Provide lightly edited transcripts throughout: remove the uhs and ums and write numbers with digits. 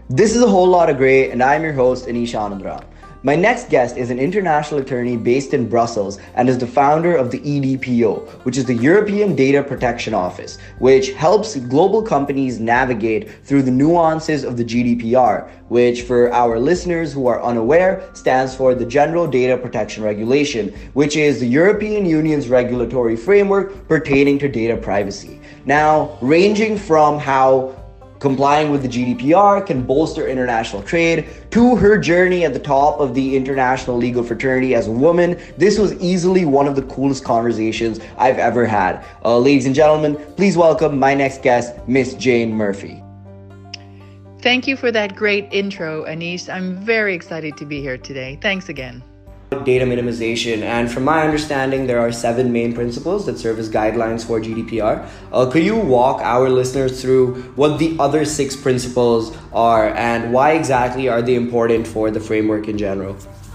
This is a whole lot of gray, and I'm your host, Anish Anandram. My next guest is an international attorney based in Brussels and is the founder of the EDPO, which is the European Data Protection Office, which helps global companies navigate through the nuances of the GDPR, which for our listeners who are unaware stands for the General Data Protection Regulation, which is the European Union's regulatory framework pertaining to data privacy. Now, ranging from how complying with the GDPR can bolster international trade, to her journey at the top of the international legal fraternity as a woman, this was easily one of the coolest conversations I've ever had. Ladies and gentlemen, please welcome my next guest, Miss Jane Murphy. Thank you for that great intro, Anish. I'm very excited to be here today. Thanks again. Data minimization, and from my understanding there are 7 main principles that serve as guidelines for GDPR. Could you walk our listeners through what the other 6 principles are and why exactly are they important for the framework in general?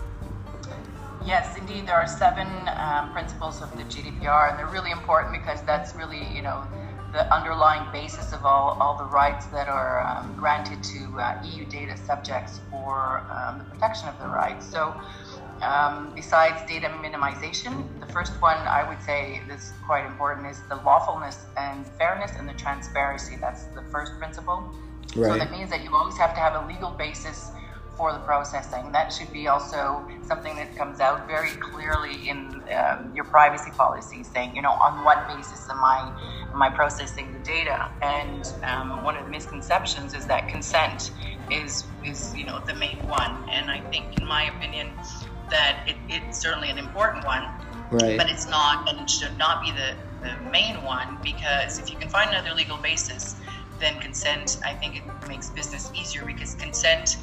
Yes, indeed, there are 7 principles of the GDPR, and they're really important because that's really, the underlying basis of all the rights that are granted to EU data subjects for the protection of their rights. So besides data minimization, the first one I would say is quite important is the lawfulness and fairness and the transparency. That's the first principle. Right. So that means that you always have to have a legal basis for the processing. That should be also something that comes out very clearly in your privacy policy, saying, on what basis am I processing the data? And one of the misconceptions is that consent is the main one. And I think, in my opinion, that it's certainly an important one, right, but it's not, and it should not be the main one, because if you can find another legal basis, then consent, I think it makes business easier, because consent,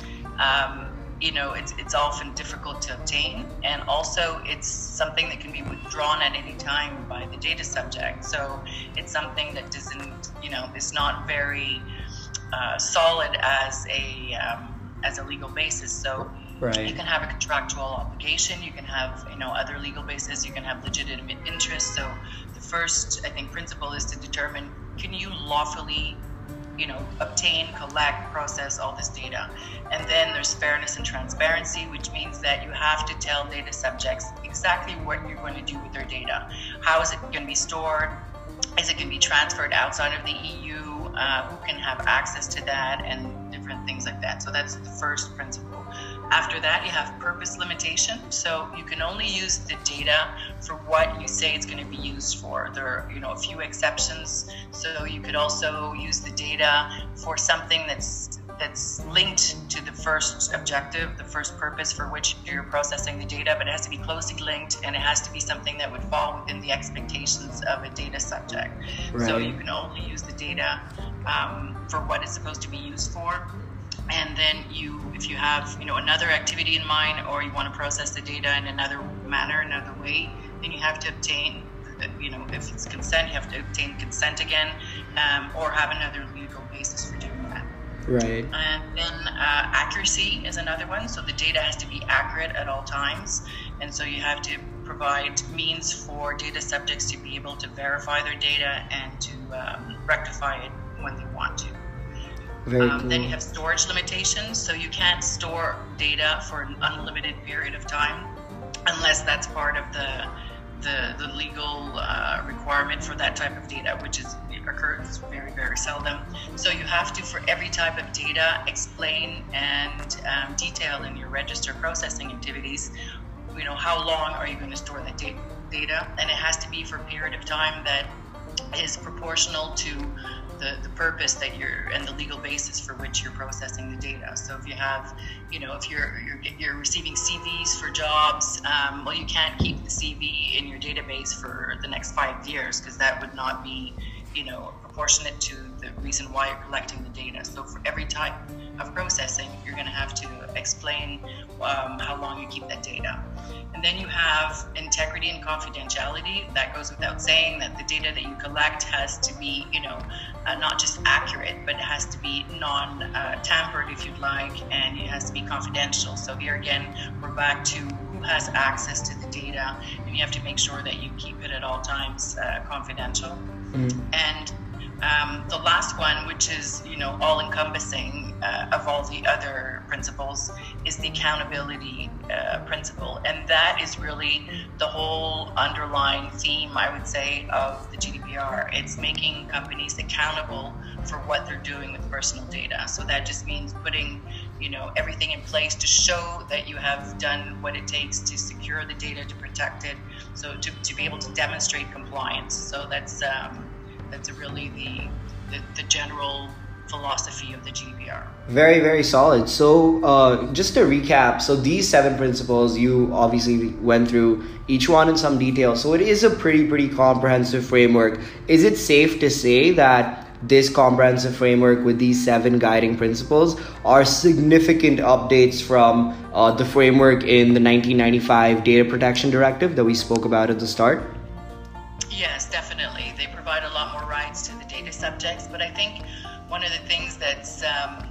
it's often difficult to obtain, and also it's something that can be withdrawn at any time by the data subject. So it's something that doesn't, is not very solid as a legal basis. So right, you can have a contractual obligation, you can have other legal basis, you can have legitimate interest. So the first, I think, principle is to determine, can you lawfully obtain, collect, process all this data? And then there's fairness and transparency, which means that you have to tell data subjects exactly what you're going to do with their data. How is it going to be stored? Is it going to be transferred outside of the EU? Who can have access to that, and different things like that. So that's the first principle. After that, you have purpose limitation. So you can only use the data for what you say it's going to be used for. There are, a few exceptions. So you could also use the data for something that's linked to the first objective, the first purpose for which you're processing the data, but it has to be closely linked, and it has to be something that would fall within the expectations of a data subject. Right. So you can only use the data for what it's supposed to be used for. And then if you have another activity in mind, or you want to process the data in another manner, another way, then you have to obtain, if it's consent, you have to obtain consent again, or have another legal basis for doing that. Right. And then accuracy is another one. So the data has to be accurate at all times, and so you have to provide means for data subjects to be able to verify their data and to rectify it when they want to. Very cool. Then you have storage limitations, so you can't store data for an unlimited period of time unless that's part of the legal requirement for that type of data, which occurs very, very seldom. So you have to, for every type of data, explain and detail in your register processing activities, how long are you going to store that data, and it has to be for a period of time that is proportional to the purpose that and the legal basis for which you're processing the data. So if you have, if you're receiving CVs for jobs, well, you can't keep the CV in your database for the next 5 years, because that would not be, proportionate to the reason why you're collecting the data. So for every type of processing, you're going to have to explain how long you keep that data. And then you have integrity and confidentiality. That goes without saying, that the data that you collect has to be, not just accurate, but it has to be non-tampered, if you'd like, and it has to be confidential. So here again, we're back to who has access to the data, and you have to make sure that you keep it at all times confidential. And the last one, which is, all encompassing of all the other principles, is the accountability principle. And that is really the whole underlying theme, I would say, of the GDPR. It's making companies accountable for what they're doing with personal data. So that just means putting, everything in place to show that you have done what it takes to secure the data, to protect it, so to be able to demonstrate compliance. So that's really the general philosophy of the GDPR. Very, very solid. So just to recap, so these 7 principles, you obviously went through each one in some detail. So it is a pretty comprehensive framework. Is it safe to say that this comprehensive framework with these 7 guiding principles are significant updates from the framework in the 1995 Data Protection Directive that we spoke about at the start? Yes, definitely. They provide a lot more rights to the data subjects, but I think one of the things that's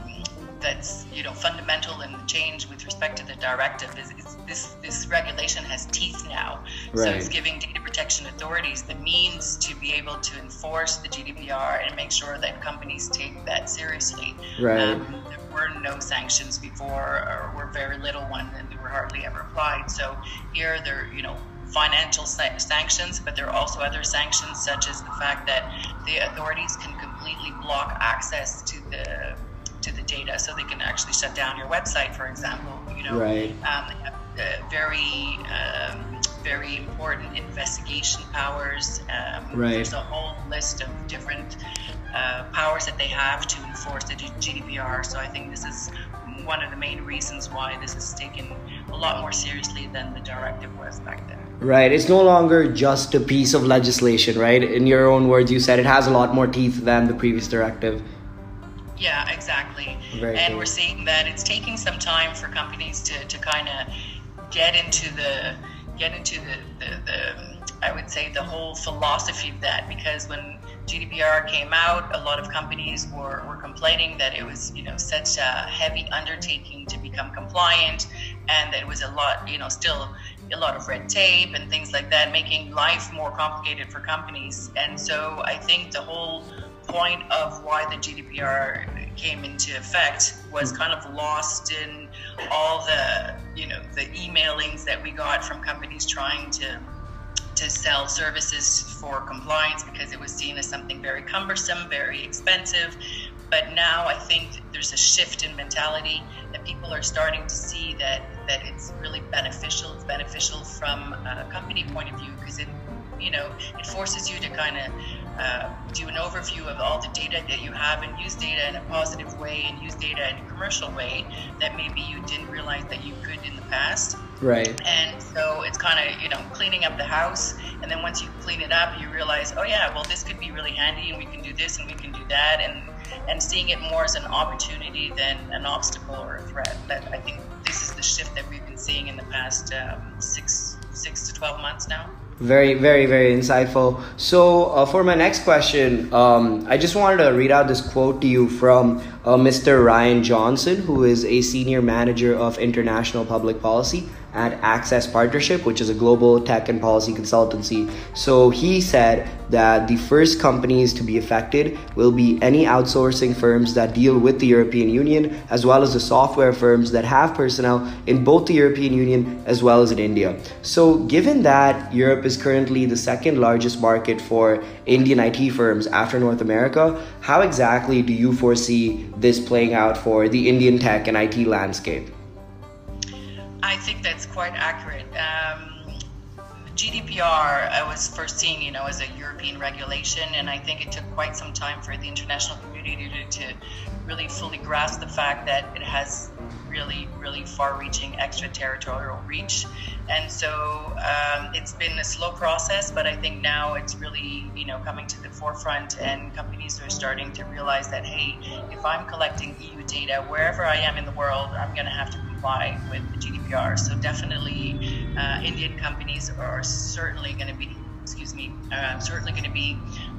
fundamental in the change with respect to the directive is this regulation has teeth now. Right. So it's giving data protection authorities the means to be able to enforce the GDPR and make sure that companies take that seriously. Right. There were no sanctions before, or were very little one, and they were hardly ever applied. So here they're, financial sanctions, but there are also other sanctions, such as the fact that the authorities can completely block access to the data, so they can actually shut down your website, for example. Right. They have very important investigation powers. Right. There's a whole list of different powers that they have to enforce the GDPR. So I think this is one of the main reasons why this is taken a lot more seriously than the directive was back then. Right. It's no longer just a piece of legislation, right? In your own words, you said it has a lot more teeth than the previous directive. Yeah, exactly. And we're seeing that it's taking some time for companies to kind of get into the I would say the whole philosophy of that, because when GDPR came out, a lot of companies were complaining that it was, such a heavy undertaking to become compliant, and that it was a lot, still a lot of red tape and things like that, making life more complicated for companies. And so I think the whole point of why the GDPR came into effect was kind of lost in all the, the emailings that we got from companies trying to sell services for compliance, because it was seen as something very cumbersome, very expensive. But now I think there's a shift in mentality, that people are starting to see that it's really beneficial. It's beneficial from a company point of view, because it forces you to kind of do an overview of all the data that you have, and use data in a positive way, and use data in a commercial way that maybe you didn't realize that you could in the past. Right. And so it's kind of, cleaning up the house. And then once you clean it up, you realize, oh yeah, well, this could be really handy, and we can do this and we can do that. And seeing it more as an opportunity than an obstacle or a threat. That, I think this is the shift that we've been seeing in the past 6 to 12 months now. Very, very, very insightful. So for my next question, I just wanted to read out this quote to you from Mr. Ryan Johnson, who is a senior manager of international public policy at Access Partnership, which is a global tech and policy consultancy. So he said that the first companies to be affected will be any outsourcing firms that deal with the European Union, as well as the software firms that have personnel in both the European Union as well as in India. So given that Europe is currently the second largest market for Indian IT firms after North America, how exactly do you foresee this playing out for the Indian tech and IT landscape? I think that's quite accurate. GDPR, I was first seeing, as a European regulation, and I think it took quite some time for the international community to really fully grasp the fact that it has really, really far-reaching extraterritorial reach. And so it's been a slow process, but I think now it's really, coming to the forefront, and companies are starting to realize that, hey, if I'm collecting EU data wherever I am in the world, I'm going to have to comply with the GDPR. So definitely Indian companies are certainly going to be,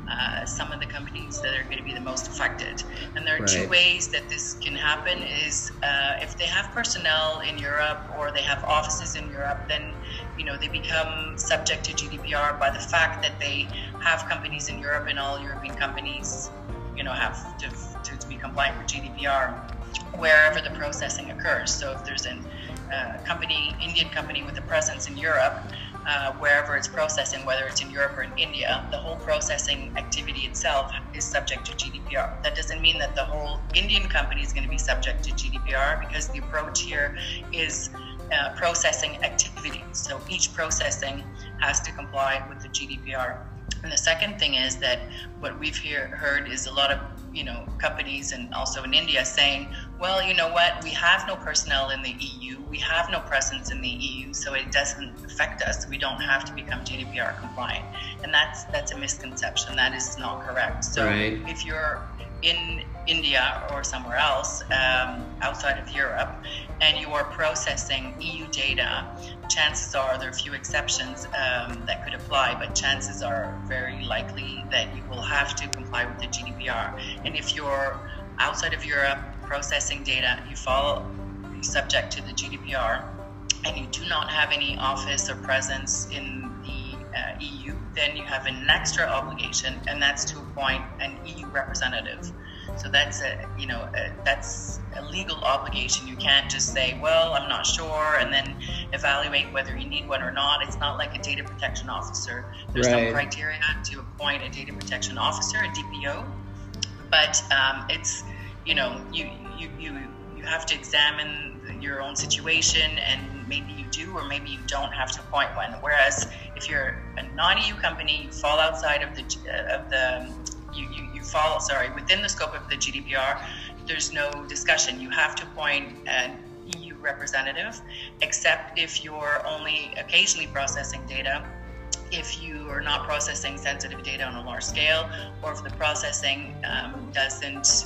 some of the companies that are going to be the most affected. And there are two Right. ways that this can happen is if they have personnel in Europe or they have offices in Europe, then they become subject to GDPR by the fact that they have companies in Europe, and all European companies have to be compliant with GDPR wherever the processing occurs. So if there's an Indian company with a presence in Europe, wherever it's processing, whether it's in Europe or in India, the whole processing activity itself is subject to GDPR. That doesn't mean that the whole Indian company is going to be subject to GDPR, because the approach here is processing activity. So each processing has to comply with the GDPR. And the second thing is that what we've heard is a lot of companies, and also in India, saying, well, you know what, we have no personnel in the EU, we have no presence in the EU, so it doesn't affect us. We don't have to become GDPR compliant. And that's a misconception. That is not correct. So Right. if you're in India or somewhere else outside of Europe and you are processing EU data, chances are, there are a few exceptions that could apply, but chances are very likely that you will have to comply with the GDPR. And if you're outside of Europe processing data, you fall subject to the GDPR, and you do not have any office or presence in the EU, then you have an extra obligation, and that's to appoint an EU representative. So that's that's a legal obligation. You can't just say, well, I'm not sure, and then evaluate whether you need one or not. It's not like a data protection officer. There's Right. some criteria to appoint a data protection officer, a DPO, but it's you have to examine your own situation, and maybe you do or maybe you don't have to appoint one. Whereas if you're a non-EU company, you fall outside of within the scope of the GDPR, there's no discussion. You have to appoint an EU representative, except if you're only occasionally processing data, if you are not processing sensitive data on a large scale, or if the processing doesn't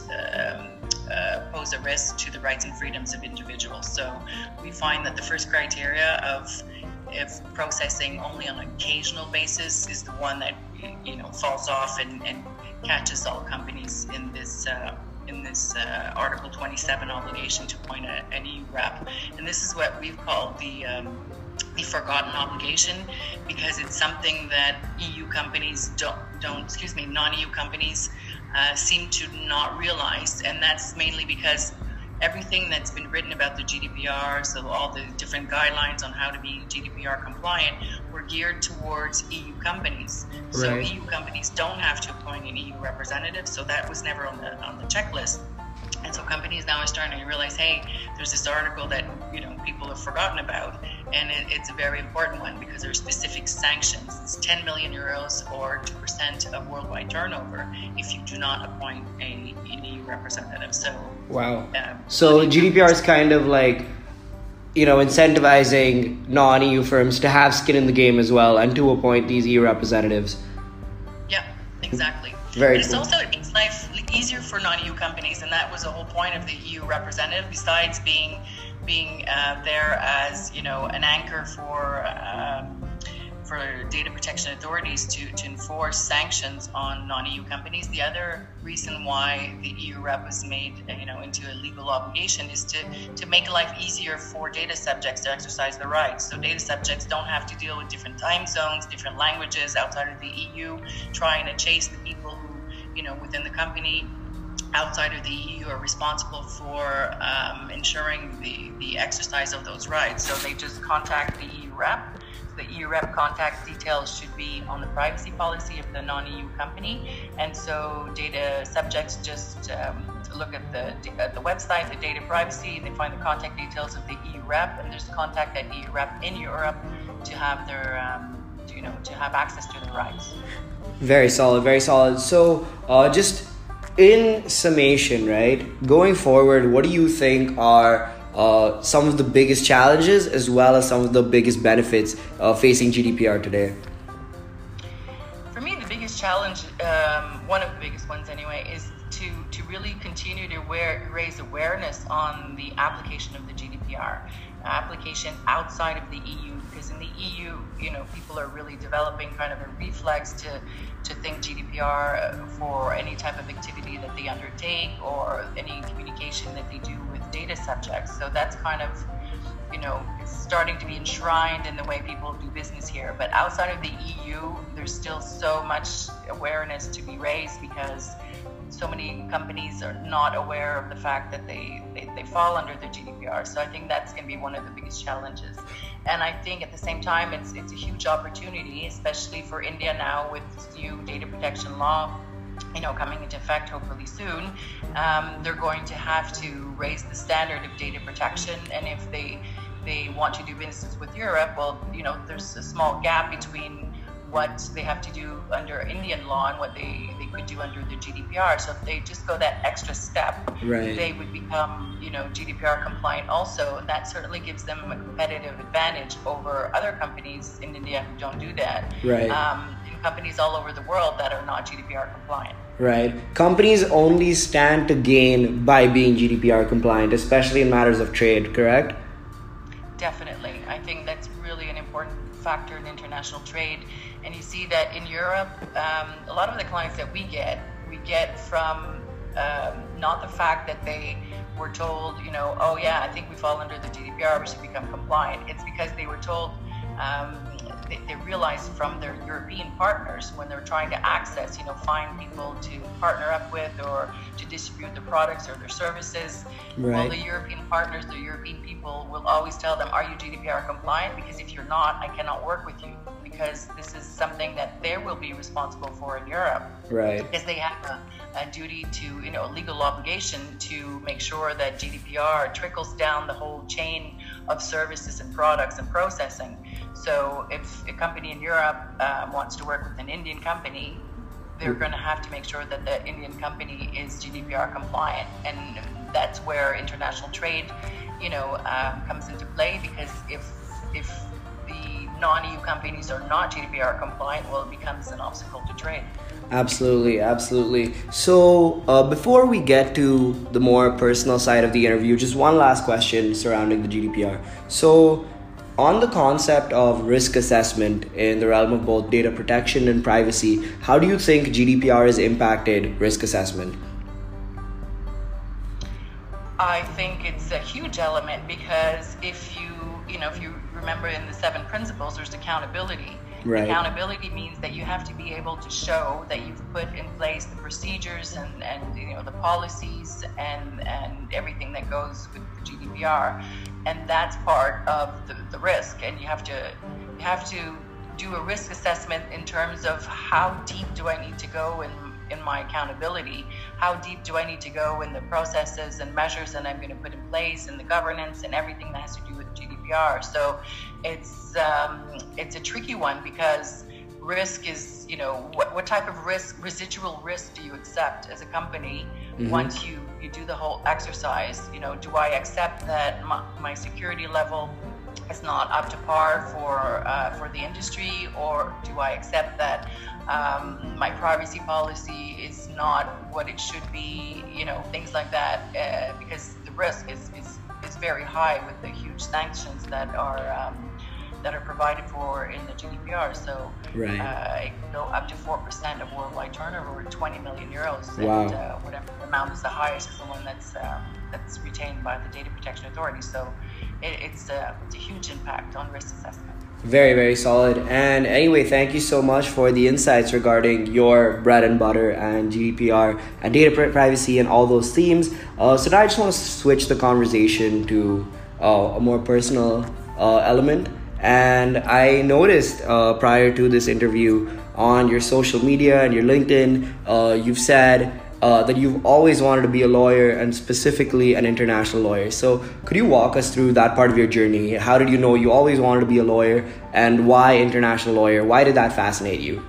pose a risk to the rights and freedoms of individuals. So we find that the first criteria of if processing only on an occasional basis is the one that falls off and catches all companies in this Article 27 obligation to appoint an EU rep. And this is what we've called the forgotten obligation, because it's something that EU companies non-EU companies seem to not realize. And that's mainly because everything that's been written about the GDPR, so all the different guidelines on how to be GDPR compliant, were geared towards EU companies. So Right. EU companies don't have to appoint an EU representative, so that was never on the checklist. And so companies now are starting to realize, hey, there's this article that people have forgotten about, and it's a very important one, because there are specific sanctions. It's 10 million euros or 2% of worldwide turnover if you do not appoint an EU representative. So Wow. So GDPR is kind of like, incentivizing non-EU firms to have skin in the game as well, and to appoint these EU representatives. yeah, exactly. Very But it's cool. also, it makes life easier for non-EU companies, and that was the whole point of the EU representative, besides being there as an anchor for data protection authorities to enforce sanctions on non-EU companies. The other reason why the EU rep was made into a legal obligation is to make life easier for data subjects to exercise their rights. So data subjects don't have to deal with different time zones, different languages outside of the EU, trying to chase the people who within the company outside of the EU are responsible for ensuring the exercise of those rights. So they just contact the EU rep. The EU rep contact details should be on the privacy policy of the non-EU company, and so data subjects just look at the website, the data privacy, they find the contact details of the EU rep, and there's contact that EU rep in Europe to have their to have access to their rights. Very solid, very solid. So, just in summation, right? Going forward, what do you think are some of the biggest challenges as well as some of the biggest benefits facing GDPR today? For me, the biggest challenge, one of the biggest ones anyway, is to really continue to raise awareness on the application of the GDPR, application outside of the EU, because in the EU, people are really developing kind of a reflex to think GDPR for any type of activity that they undertake or any communication that they do with data subjects. So that's kind of, it's starting to be enshrined in the way people do business here. But outside of the EU, there's still so much awareness to be raised because so many companies are not aware of the fact that they fall under the GDPR. So I think that's going to be one of the biggest challenges. And I think at the same time, it's a huge opportunity, especially for India now with this new data protection law, coming into effect hopefully soon. They're going to have to raise the standard of data protection. And if they want to do business with Europe, well, there's a small gap between what they have to do under Indian law and what they could do under the GDPR. So if they just go that extra step, right, they would become, GDPR compliant also. And that certainly gives them a competitive advantage over other companies in India who don't do that. Right. And companies all over the world that are not GDPR compliant. Right. Companies only stand to gain by being GDPR compliant, especially in matters of trade, correct? Definitely. I think that's really an important factor in international trade. And you see that in Europe, a lot of the clients that we get from not the fact that they were told, oh yeah, I think we fall under the GDPR, we should become compliant. It's because they were told, they realized from their European partners when they're trying to access, find people to partner up with or to distribute their products or their services. Right. Well, the European partners, the European people will always tell them, are you GDPR compliant? Because if you're not, I cannot work with you, because this is something that they will be responsible for in Europe. Right. Because they have a duty to, a legal obligation to make sure that GDPR trickles down the whole chain of services and products and processing. So if a company in Europe wants to work with an Indian company, they're going to have to make sure that the Indian company is GDPR compliant. And that's where international trade, comes into play, because if the non-EU companies are not GDPR compliant, well, it becomes an obstacle to trade. Absolutely, absolutely. So before we get to the more personal side of the interview, just one last question surrounding the GDPR. So on the concept of risk assessment in the realm of both data protection and privacy, how do you think GDPR has impacted risk assessment? I think it's a huge element, because if you remember in the 7 principles, there's accountability. Right. Accountability means that you have to be able to show that you've put in place the procedures and the policies and everything that goes with the GDPR, and that's part of the risk. And you have to do a risk assessment in terms of how deep do I need to go in my accountability, how deep do I need to go in the processes and measures that I'm going to put in place, and the governance and everything that has to do with GDPR. So it's a tricky one, because risk is, what type of risk, residual risk, do you accept as a company? Mm-hmm. Once you do the whole exercise? Do I accept that my security level is not up to par for the industry, or do I accept that my privacy policy is not what it should be? Things like that, because the risk is very high with the huge sanctions that are provided for in the GDPR. So right. It can go up to 4% of worldwide turnover, 20 million euros. Wow. And whatever amount is the highest is the one that's retained by the Data Protection Authority. So it's a huge impact on risk assessment. Very, very solid. And anyway, thank you so much for the insights regarding your bread and butter and GDPR and data privacy and all those themes. So now I just want to switch the conversation to a more personal element. And I noticed prior to this interview on your social media and your LinkedIn, you've said that you've always wanted to be a lawyer, and specifically an international lawyer. So could you walk us through that part of your journey? How did you know you always wanted to be a lawyer, and why international lawyer? Why did that fascinate you?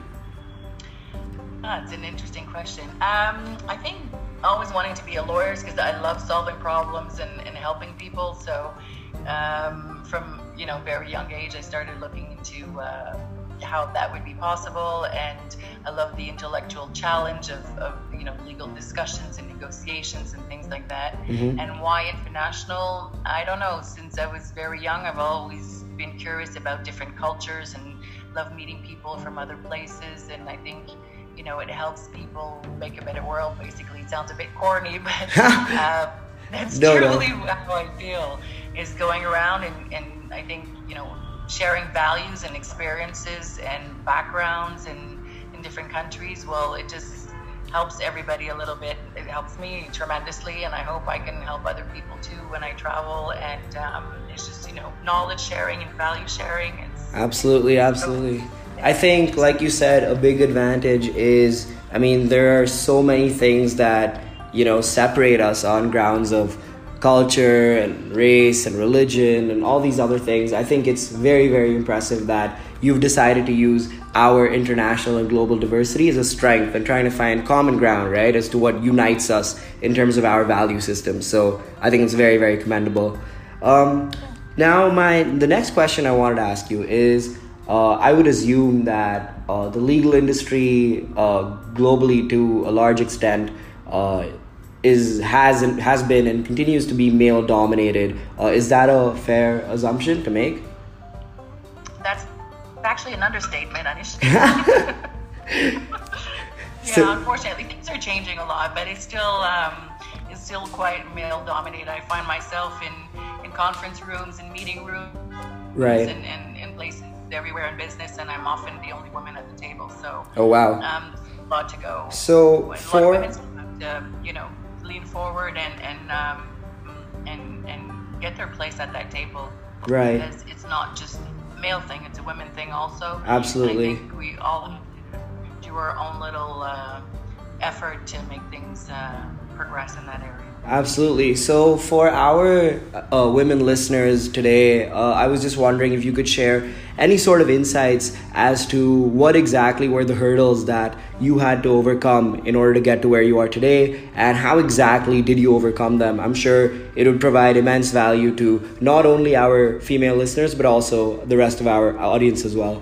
It's an interesting question. I think always wanting to be a lawyer is because I love solving problems and helping people. So from very young age, I started looking into how that would be possible, and I love the intellectual challenge of legal discussions and negotiations and things like that. And why international? I don't know. Since I was very young, I've always been curious about different cultures and love meeting people from other places, and I think it helps people make a better world. Basically, it sounds a bit corny, but that's truly how I feel, is going around and I think sharing values and experiences and backgrounds in different countries. Well, it just helps everybody a little bit. It helps me tremendously, and I hope I can help other people too when I travel. And it's just knowledge sharing and value sharing. Absolutely. I think, like you said, a big advantage is, there are so many things that separate us on grounds of culture and race and religion and all these other things. I think it's very, very impressive that you've decided to use our international and global diversity as a strength and trying to find common ground, right, as to what unites us in terms of our value system. So I think it's very, very commendable. Now, the next question I wanted to ask you is, I would assume that the legal industry globally, to a large extent, has been and continues to be male dominated. Is that a fair assumption to make? That's actually an understatement, Anish. Unfortunately, things are changing a lot, but it's still quite male dominated. I find myself in conference rooms and meeting rooms, right, and places everywhere in business, and I'm often the only woman at the table. So a lot to go. So a lot of women have to, lean forward and get their place at that table. Right. Because it's not just a male thing; it's a women thing also. Absolutely. And I think we all have to do our own little effort to make things progress in that area. Absolutely. So for our women listeners today, I was just wondering if you could share any sort of insights as to what exactly were the hurdles that you had to overcome in order to get to where you are today, and how exactly did you overcome them? I'm sure it would provide immense value to not only our female listeners, but also the rest of our audience as well.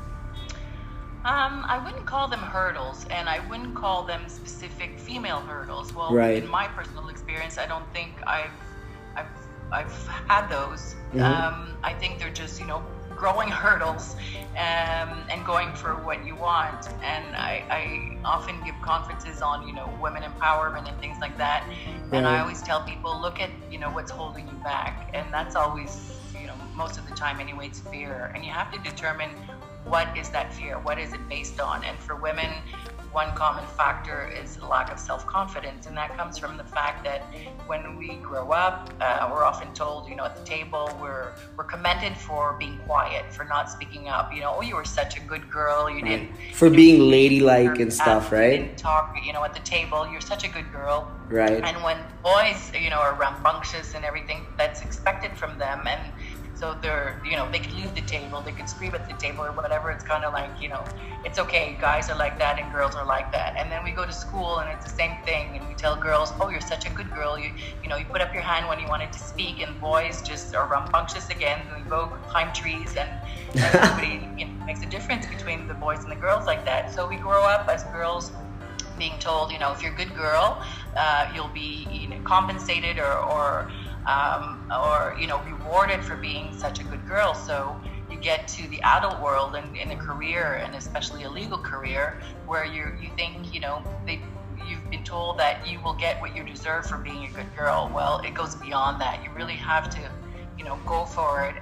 I wouldn't call them hurdles, and I wouldn't call them specific female hurdles. Well, right. In my personal experience, I don't think I've had those. I think they're just growing hurdles and going for what you want. And I often give conferences on women empowerment and things like that. And I always tell people, look at what's holding you back, and that's always most of the time anyway, it's fear. And you have to determine, what is that fear? What is it based on? And for women, one common factor is a lack of self-confidence, and that comes from the fact that when we grow up, we're often told, at the table, we're commended for being quiet, for not speaking up. Oh, you were such a good girl. You didn't for being ladylike and stuff, right? You didn't talk, at the table. You're such a good girl, right? And when boys, are rambunctious and everything, that's expected from them, and so they're, they could leave the table, they could scream at the table or whatever. It's kind of like, it's okay. Guys are like that and girls are like that. And then we go to school and it's the same thing. And we tell girls, oh, you're such a good girl. You put up your hand when you wanted to speak. And boys just are rambunctious again. And we go climb trees, and everybody makes a difference between the boys and the girls like that. So we grow up as girls being told, if you're a good girl, you'll be compensated or rewarded for being such a good girl. So you get to the adult world and in a career, and especially a legal career, where you think you've been told that you will get what you deserve for being a good girl. Well, it goes beyond that. You really have to go for it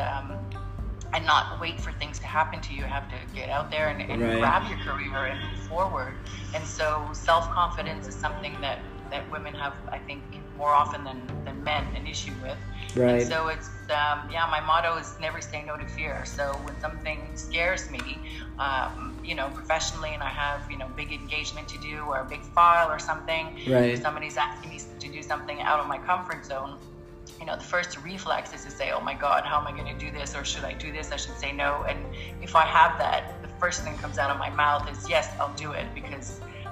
and not wait for things to happen to you. You have to get out there and right. grab your career and move forward. And so self-confidence is something that women have, I think, more often than men an issue with. Right. And so it's, my motto is never say no to fear. So when something scares me, professionally, and I have, big engagement to do or a big file or something, right. if somebody's asking me to do something out of my comfort zone, the first reflex is to say, oh my God, how am I going to do this? Or should I do this? I should say no. And if I have that, the first thing that comes out of my mouth is, yes, I'll do it, because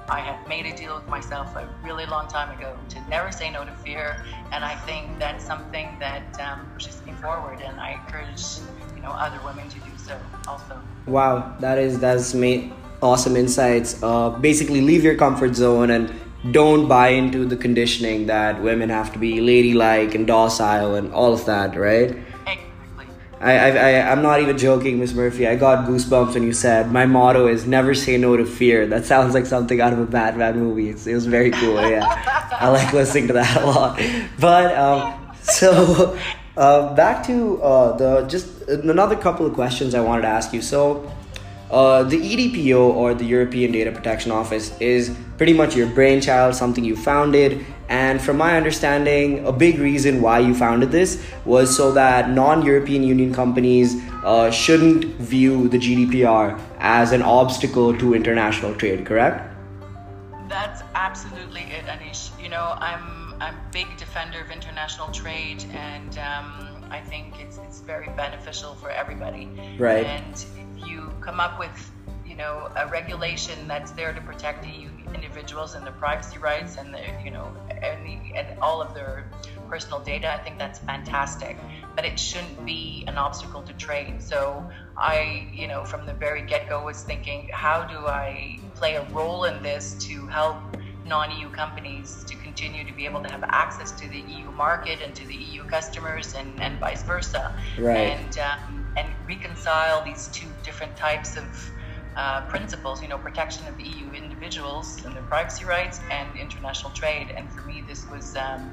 I have made a deal with myself a really long time ago to never say no to fear, and I think that's something that pushes me forward, and I encourage other women to do so also. Wow, that's awesome insights. Basically, leave your comfort zone and don't buy into the conditioning that women have to be ladylike and docile and all of that, right? Exactly. I'm not even joking, Miss Murphy. I got goosebumps when you said my motto is never say no to fear. That sounds like something out of a Batman movie. It was very cool. Yeah, I like listening to that a lot. But so back to just another couple of questions I wanted to ask you. So the EDPO, or the European Data Protection Office, is pretty much your brainchild, something you founded. And from my understanding, a big reason why you founded this was so that non-European Union companies shouldn't view the GDPR as an obstacle to international trade, correct? That's absolutely it, Anish. I'm a big defender of international trade, and I think it's very beneficial for everybody. Right. And if you come up with a regulation that's there to protect EU individuals and their privacy rights and and all of their personal data, I think that's fantastic. But it shouldn't be an obstacle to trade. So I, from the very get-go was thinking, how do I play a role in this to help non-EU companies to continue to be able to have access to the EU market and to the EU customers, and vice versa. Right. And reconcile these two different types of principles, protection of the EU individuals and their privacy rights, and international trade. And for me, this was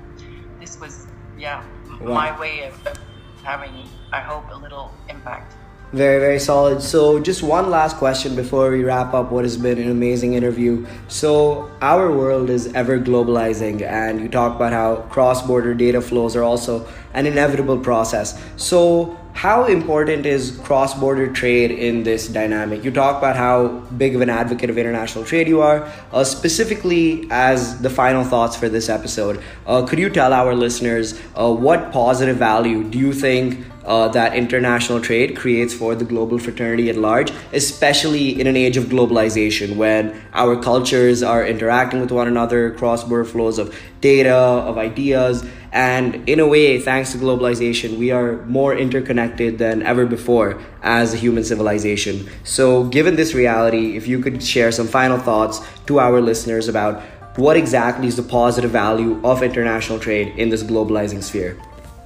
my way of having, I hope, a little impact. Very, very solid. So just one last question before we wrap up what has been an amazing interview. So our world is ever globalizing, and you talk about how cross-border data flows are also an inevitable process. So how important is cross-border trade in this dynamic? You talk about how big of an advocate of international trade you are. Specifically, as the final thoughts for this episode, could you tell our listeners what positive value do you think that international trade creates for the global fraternity at large, especially in an age of globalization when our cultures are interacting with one another, cross-border flows of data, of ideas, and in a way, thanks to globalization, we are more interconnected than ever before as a human civilization. So given this reality, if you could share some final thoughts to our listeners about what exactly is the positive value of international trade in this globalizing sphere.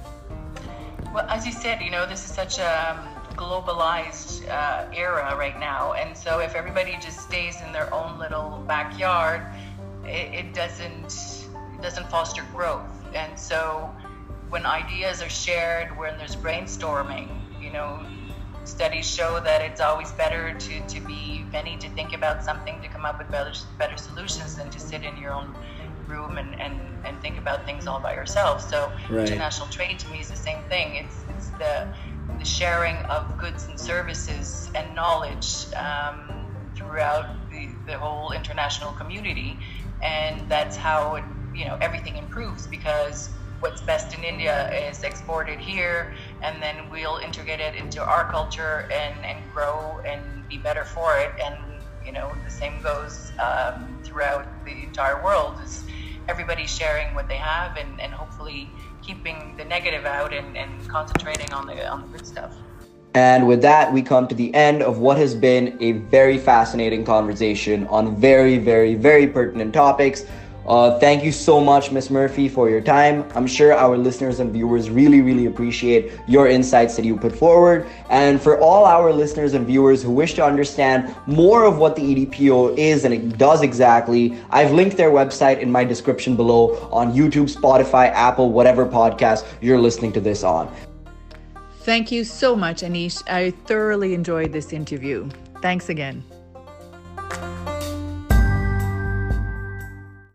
Well, as you said, this is such a globalized era right now. And so if everybody just stays in their own little backyard, it doesn't foster growth. And so when ideas are shared, when there's brainstorming, studies show that it's always better to be many to think about something, to come up with better solutions than to sit in your own room and think about things all by yourself. So right. International trade to me is the same thing. It's the sharing of goods and services and knowledge throughout the whole international community, and that's how everything improves, because what's best in India is exported here, and then we'll integrate it into our culture and grow and be better for it. And the same goes throughout the entire world. Is everybody sharing what they have and hopefully keeping the negative out and concentrating on the good stuff. And with that, we come to the end of what has been a very fascinating conversation on very, very, very pertinent topics. Thank you so much, Ms. Murphy, for your time. I'm sure our listeners and viewers really, really appreciate your insights that you put forward. And for all our listeners and viewers who wish to understand more of what the EDPO is and it does exactly, I've linked their website in my description below on YouTube, Spotify, Apple, whatever podcast you're listening to this on. Thank you so much, Anish. I thoroughly enjoyed this interview. Thanks again.